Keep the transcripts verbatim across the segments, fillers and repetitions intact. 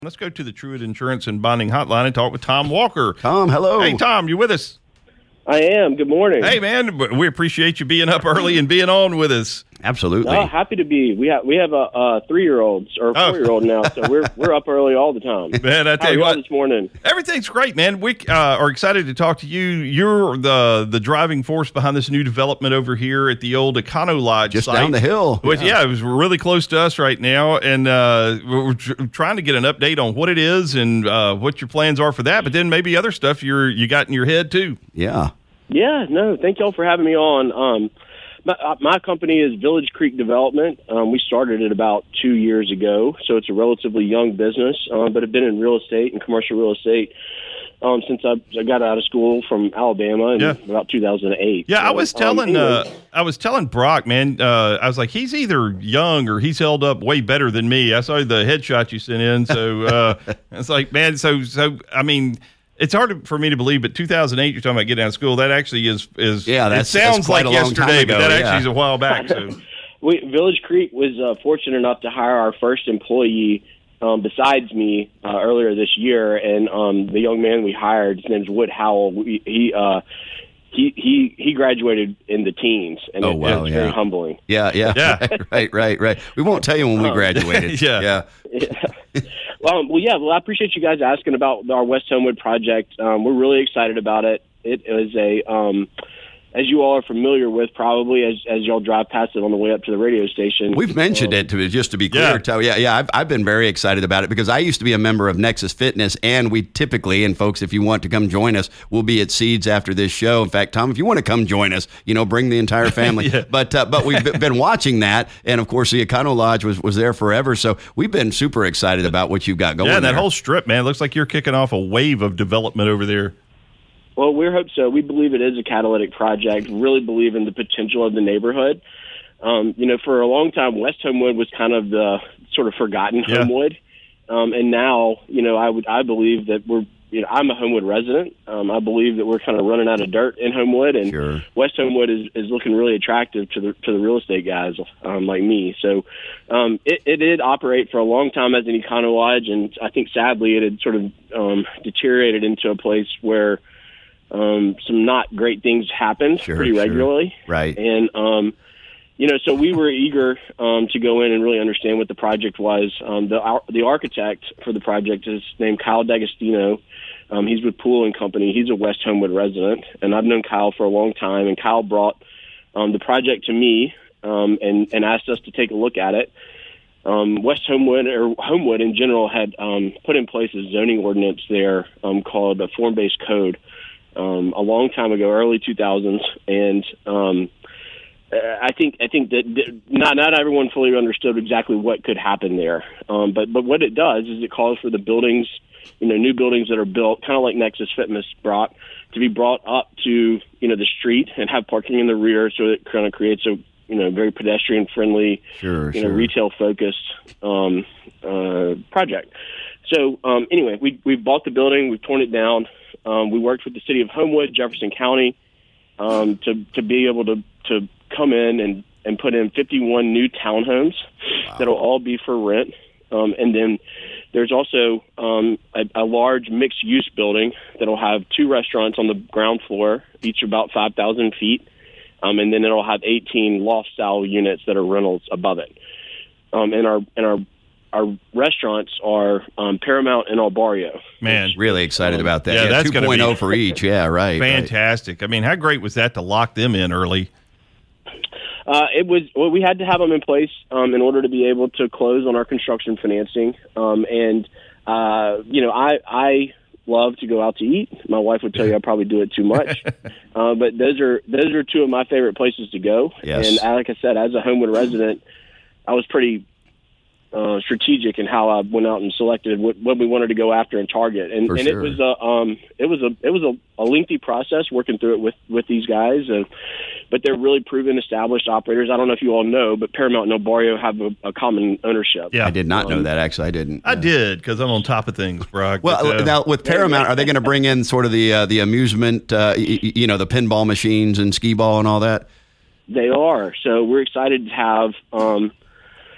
Let's go to the Truett Insurance and Bonding Hotline and talk with Tom Walker. Tom, hello. Hey, Tom, you with us? I am. Good morning. Hey, man, we appreciate you being up early and being on with us. Absolutely. Oh, happy to be. We have we have a, a three-year-old or a four-year-old oh. now, so we're we're up early all the time. Man, I tell How you what, this morning. Everything's great, man. We uh, are excited to talk to you. You're the the driving force behind this new development over here at the old Econo Lodge Just site. down the hill. Which, yeah. yeah, it was really close to us right now, and uh, we're tr- trying to get an update on what it is and uh, what your plans are for that. But then maybe other stuff you're you got in your head too. Yeah. Yeah. No. Thank y'all for having me on. Um, My, my company is Village Creek Development. Um, we started it about two years ago, so it's a relatively young business, um, but have been in real estate and commercial real estate um, since I, I got out of school from Alabama in yeah. about two thousand eight. Yeah, so, I was telling um, uh, I was telling Brock, man, uh, I was like, he's either young or he's held up way better than me. I saw the headshot you sent in, so uh, it's like, man, so so I mean. It's hard for me to believe, but two thousand eight, you're talking about getting out of school. That actually is, is yeah, that sounds like yesterday, ago, but that yeah. actually is a while back. So, we, Village Creek was uh, fortunate enough to hire our first employee um, besides me uh, earlier this year, and um, the young man we hired, his name's Wood Howell. We, he uh, he he he graduated in the teens, and oh, it, wow, it's yeah. very humbling. Yeah, yeah, yeah. right, right, right. We won't tell you when we um, graduated. yeah. yeah. yeah. Um, well, yeah. Well, I appreciate you guys asking about our West Homewood project. Um, we're really excited about it. It is a, um, as you all are familiar with, probably as as y'all drive past it on the way up to the radio station. We've mentioned um, it to just to be clear. Yeah, to, yeah, yeah. I've I've been very excited about it because I used to be a member of Nexus Fitness, and we typically, and folks, if you want to come join us, we'll be at Seeds after this show. In fact, Tom, if you want to come join us, you know, bring the entire family. yeah. But uh, but we've been watching that, and of course, the Econo Lodge was was there forever. So we've been super excited about what you've got going. Yeah, and that there. whole strip, man, looks like you're kicking off a wave of development over there. Well, we hope so. We believe it is a catalytic project. Really believe in the potential of the neighborhood. Um, you know, for a long time, West Homewood was kind of the sort of forgotten yeah. Homewood, um, and now, you know, I would I believe that we're. You know, I'm a Homewood resident. Um, I believe that we're kind of running out of dirt in Homewood, and sure. West Homewood is, is looking really attractive to the to the real estate guys um, like me. So um, it, it did operate for a long time as an Econo Lodge, and I think sadly it had sort of um, deteriorated into a place where um, some not great things happened sure, pretty sure. regularly. Right. And um, you know, so we were eager um, to go in and really understand what the project was. Um, the our, the architect for the project is named Kyle D'Agostino. Um, he's with Poole and Company. He's a West Homewood resident, and I've known Kyle for a long time. And Kyle brought um, the project to me um, and, and asked us to take a look at it. Um, West Homewood, or Homewood in general, had um, put in place a zoning ordinance there um, called a form-based code um, a long time ago, early two thousands, and um, I think I think that not not everyone fully understood exactly what could happen there. Um, but but what it does is it calls for the buildings, you know, new buildings that are built, kind of like Nexus Fitness brought, to be brought up to, you know, the street and have parking in the rear, so it kind of creates a, you know, very pedestrian friendly, sure, you know, sure. retail focused um, uh, project. So um, anyway, we we've bought the building, we've torn it down. Um, we worked with the city of Homewood, Jefferson County, um, to to be able to to come in and, and put in fifty-one new townhomes wow. that'll all be for rent. Um, and then there's also um, a, a large mixed-use building that'll have two restaurants on the ground floor, each about five thousand feet. Um, and then it'll have eighteen loft-style units that are rentals above it. Um, and our and our our restaurants are um, Paramount and El Barrio. Man, really excited um, about that. Yeah, Yeah, that's two gonna point oh be for each. Yeah, right. Fantastic. Right. I mean, how great was that to lock them in early? Uh, it was well, we had to have them in place um, in order to be able to close on our construction financing. Um, and uh, you know, I I love to go out to eat. My wife would tell you I probably do it too much, uh, but those are those are two of my favorite places to go. Yes. And uh, like I said, as a Homewood resident, I was pretty uh, strategic in how I went out and selected what, what we wanted to go after and target. And, For and sure. it was a um, it was a it was a, a lengthy process working through it with, with these guys. Uh, but they're really proven, established operators. I don't know if you all know, but Paramount and El Barrio have a, a common ownership. Yeah, I did not um, know that. Actually, I didn't. I Yeah. did because I'm on top of things, Brock. Well, but, uh, now with Paramount, are they going to bring in sort of the uh, the amusement, uh, y- y- you know, the pinball machines and skee ball and all that? They are. So we're excited to have um,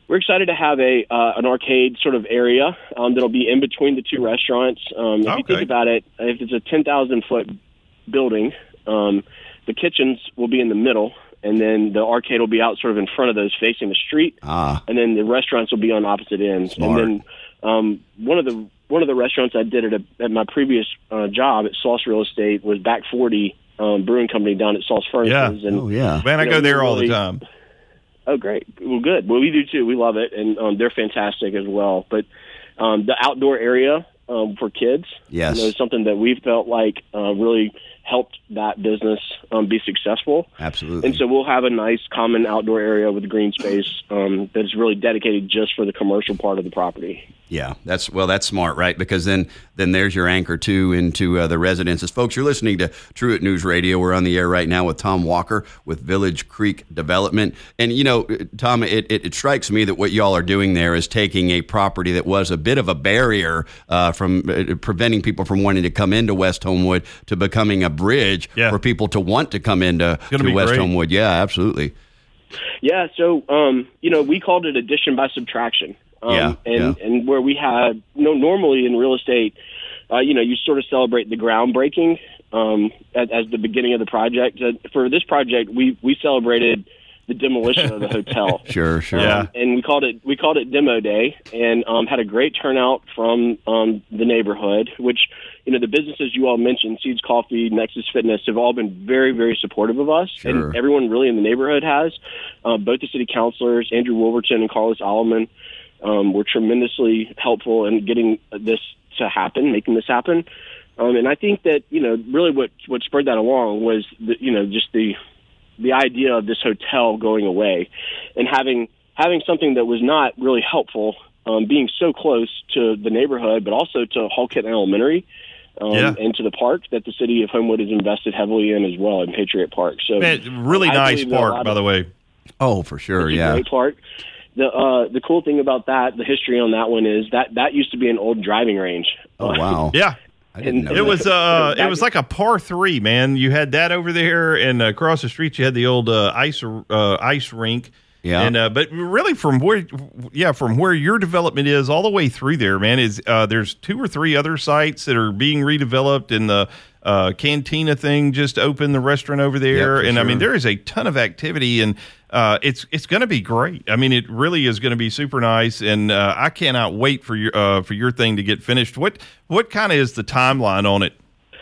we're excited to have a uh, an arcade sort of area um, that'll be in between the two restaurants. Um, if Okay. you think about it, if it's a ten thousand foot building, um, the kitchens will be in the middle, and then the arcade will be out sort of in front of those facing the street, Ah. and then the restaurants will be on opposite ends. Smart. And then um, one of the one of the restaurants I did at, a, at my previous uh, job at Sauce Real Estate was Back forty um, Brewing Company down at Sauce Furnaces. Yeah. And, Oh, yeah. Man, I you go know, there we're all the really- time. Oh, great. Well, good. Well, we do too. We love it, and um, they're fantastic as well. But um, the outdoor area um, for kids, Yes. you know, is something that we felt like uh, really helped that business um, be successful. Absolutely. And so we'll have a nice common outdoor area with green space um, that is really dedicated just for the commercial part of the property. Yeah, that's well, that's smart, right? Because then, then there's your anchor too into uh, the residences. Folks, you're listening to Truett News Radio. We're on the air right now with Tom Walker with Village Creek Development, and you know, Tom, it, it, it strikes me that what y'all are doing there is taking a property that was a bit of a barrier uh, from uh, preventing people from wanting to come into West Homewood to becoming a bridge Yeah. for people to want to come into gonna to be West great. Homewood. Yeah, absolutely. Yeah, so um, you know, we called it addition by subtraction. Um, Yeah, and yeah. and where we had you know, normally in real estate, uh, you know, you sort of celebrate the groundbreaking um, as, as the beginning of the project. Uh, for this project, we we celebrated the demolition of the hotel. Sure, sure. Yeah. Um, and we called it we called it Demo Day, and um, had a great turnout from um, the neighborhood. Which you know the businesses you all mentioned, Seeds Coffee, Nexus Fitness, have all been very very supportive of us, Sure. and everyone really in the neighborhood has. Uh, both the city councilors, Andrew Wolverton and Carlos Alleman, um, were tremendously helpful in getting this to happen, making this happen. Um, and I think that you know really what what spurred that along was the, you know just the the idea of this hotel going away and having having something that was not really helpful, um, being so close to the neighborhood, but also to Hall Kitten Elementary um, Yeah. and to the park that the city of Homewood has invested heavily in as well, in Patriot Park. So Man, really I nice believe that a park, lot by of- the way. Oh, for sure. it's a Yeah. great park. The uh, the cool thing about that, the history on that one is that that used to be an old driving range. Oh, wow. Yeah. I didn't And know it It that. was uh, Back- it was like a par three, man. You had that over there, and uh, across the street you had the old uh, ice uh, ice rink. Yeah. And uh, but really, from where, yeah, from where your development is all the way through there, man, is uh, there's two or three other sites that are being redeveloped, and the uh, Cantina thing just opened the restaurant over there, Yep, for and I mean sure. there is a ton of activity, and uh, it's it's going to be great. I mean, it really is going to be super nice, and uh, I cannot wait for your uh, for your thing to get finished. What what kind of is the timeline on it?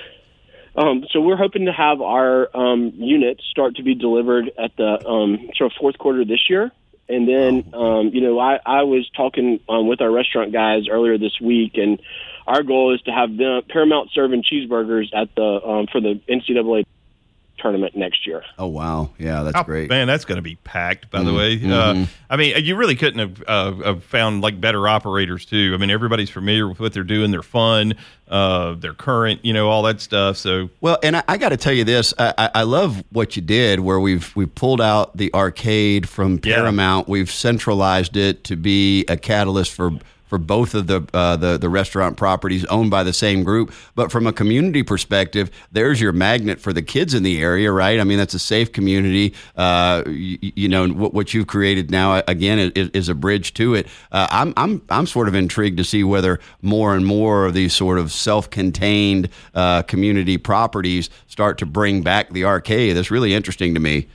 Um, so we're hoping to have our um, units start to be delivered at the um, sort of fourth quarter this year. And then, um, you know, I, I was talking um, with our restaurant guys earlier this week, and our goal is to have the Paramount serving cheeseburgers at the um, for the N C double A tournament next year. Oh, wow. Yeah, that's Oh, great. man, that's going to be packed. By the Mm-hmm. way, uh, I mean, you really couldn't have, uh, have found like better operators too. I mean, everybody's familiar with what they're doing. They're fun. Uh, they're current. You know, all that stuff. So Well, and I, I got to tell you this: I, I- I love what you did, where we've we pulled out the arcade from Yeah. Paramount. We've centralized it to be a catalyst for for both of the uh, the the restaurant properties owned by the same group. But from a community perspective, there's your magnet for the kids in the area, right? I mean, that's a safe community. Uh, you, you know, what, what you've created now again is, is a bridge to it. Uh, I'm I'm I'm sort of intrigued to see whether more and more of these sort of self-contained uh, community properties start to bring back the arcade. That's really interesting to me.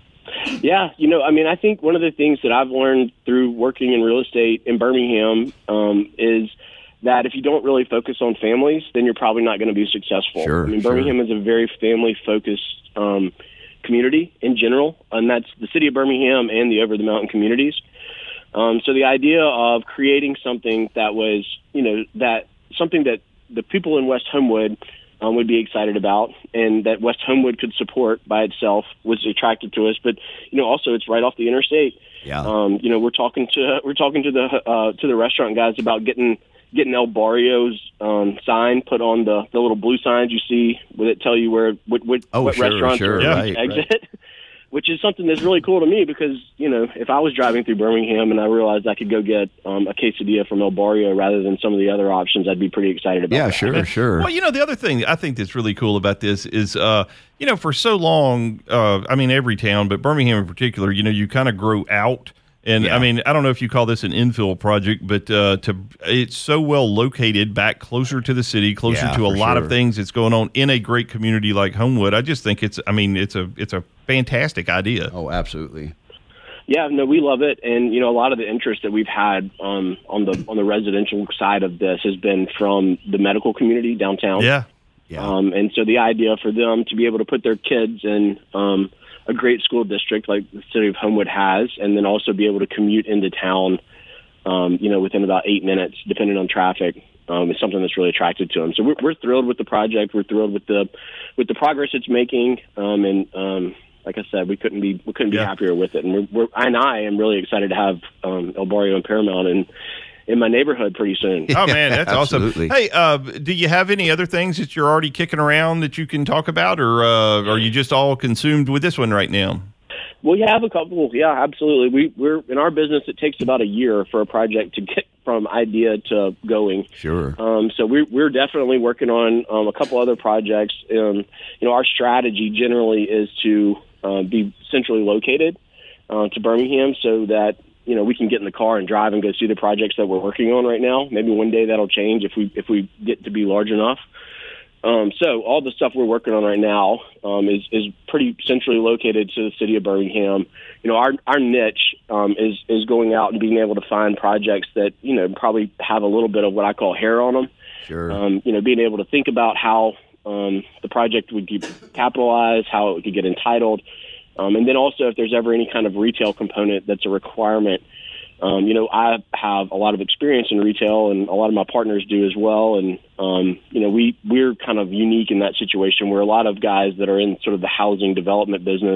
Yeah, you know, I mean, I think one of the things that I've learned through working in real estate in Birmingham um, is that if you don't really focus on families, then you're probably not going to be successful. Sure, I mean, sure. Birmingham is a very family-focused um, community in general, and that's the city of Birmingham and the over the mountain communities. Um, so the idea of creating something that was, you know, that something that the people in West Homewood um, would be excited about, and that West Homewood could support by itself was attractive to us. But you know, also it's right off the interstate. Yeah. Um, you know, we're talking to we're talking to the uh, to the restaurant guys about getting getting El Barrio's um, sign put on the, the little blue signs you see with it tell you where what what, Oh, what sure, restaurants sure, are right, exit. Which is something that's really cool to me because, you know, if I was driving through Birmingham and I realized I could go get um, a quesadilla from El Barrio rather than some of the other options, I'd be pretty excited about Yeah, that. sure, sure. Well, you know, the other thing I think that's really cool about this is, uh, you know, for so long, uh, I mean, every town, but Birmingham in particular, you know, you kind of grow out And Yeah. I mean, I don't know if you call this an infill project, but uh, to it's so well located back closer to the city, closer Yeah, to a for lot sure. of things that's going on in a great community like Homewood. I just think it's, I mean, it's a it's a fantastic idea. Oh, absolutely. Yeah, no, we love it, and you know, a lot of the interest that we've had um, on the on the residential side of this has been from the medical community downtown. Yeah. Yeah. Um, and so the idea for them to be able to put their kids in um, a great school district like the city of Homewood has, and then also be able to commute into town, um, you know, within about eight minutes, depending on traffic, um, is something that's really attractive to them. So we're, we're thrilled with the project. We're thrilled with the with the progress it's making, um, and um, like I said, we couldn't be we couldn't be Yeah. happier with it. And we're, we're and I am really excited to have um, El Barrio and Paramount in in my neighborhood pretty soon. Oh man, that's awesome. Absolutely. Hey, uh, do you have any other things that you're already kicking around that you can talk about, or uh, are you just all consumed with this one right now? Well, you have a couple. Yeah, absolutely. We, we're in our business. It takes about a year for a project to get from idea to going. Sure. Um, so we're we're definitely working on um, a couple other projects. Um, you know, our strategy generally is to uh, be centrally located uh, to Birmingham, so that you know we can get in the car and drive and go see the projects that we're working on right now. Maybe one day that'll change if we if we get to be large enough. Um, so all the stuff we're working on right now um, is is pretty centrally located to the city of Birmingham. You know, our our niche um, is is going out and being able to find projects that you know probably have a little bit of what I call hair on them. Sure. Um, you know, being able to think about how um, the project would get capitalized, how it could get entitled, um, and then also if there's ever any kind of retail component that's a requirement. Um, you know, I have a lot of experience in retail, and a lot of my partners do as well. And um, you know, we we're kind of unique in that situation where a lot of guys that are in sort of the housing development business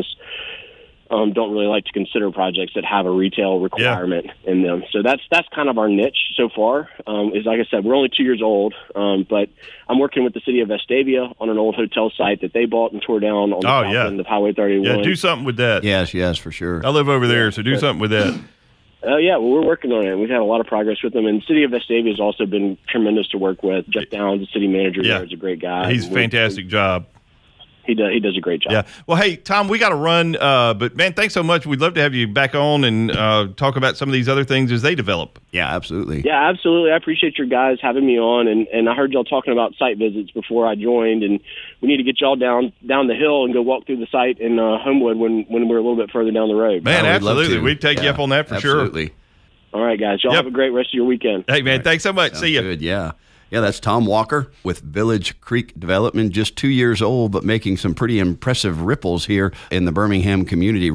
um, don't really like to consider projects that have a retail requirement yeah. in them. So that's that's kind of our niche so far. Um, is like I said, we're only two years old, um, but I'm working with the city of Vestavia on an old hotel site that they bought and tore down on the oh, south yeah. end of Highway thirty-one. Yeah, do something with that. Yes, yes, for sure. I live over there, so do but- something with that. Oh, uh, yeah, well, we're working on it. We've had a lot of progress with them. And the city of Vestavia has also been tremendous to work with. Jeff Downs, the city manager yeah. there, is a great guy. He's a fantastic job. He does, he does a great job. Yeah. Well, hey, Tom, we got to run. Uh, but, man, thanks so much. We'd love to have you back on and uh, talk about some of these other things as they develop. Yeah, absolutely. Yeah, absolutely. I appreciate your guys having me on. And, and I heard y'all talking about site visits before I joined. And we need to get y'all down down the hill and go walk through the site in uh, Homewood when, when we're a little bit further down the road. Man, Oh, we'd love absolutely. to. We'd take Yeah, you up on that for absolutely. sure. All right, guys. Y'all Yep. have a great rest of your weekend. Hey, man, thanks so much. Sounds See you. Good, yeah. Yeah, that's Tom Walker with Village Creek Development, just two years old, but making some pretty impressive ripples here in the Birmingham community.